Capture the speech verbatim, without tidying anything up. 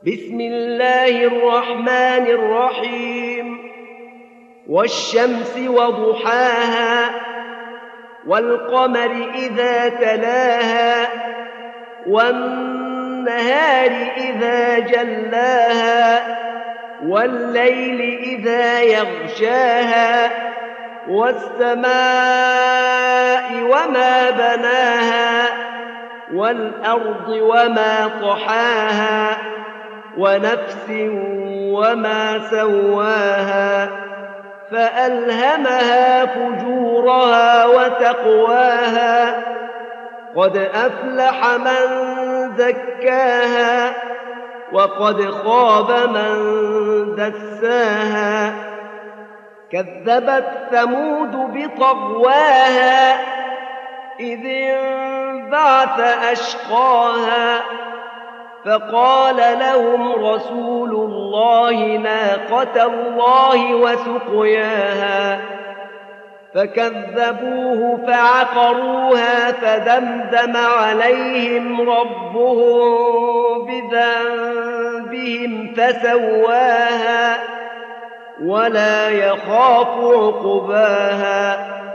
بسم الله الرحمن الرحيم والشمس وضحاها والقمر إذا تلاها والنهار إذا جلاها والليل إذا يغشاها والسماء وما بناها والأرض وما طحاها ونفس وما سواها فألهمها فجورها وتقواها قد أفلح من زكاها وقد خاب من دساها كذبت ثمود بطغواها إذ انبعث أشقاها فقال لهم رسول الله ناقة الله وسقياها فكذبوه فعقروها فدمدم عليهم ربهم بذنبهم فسواها ولا يخاف عقباها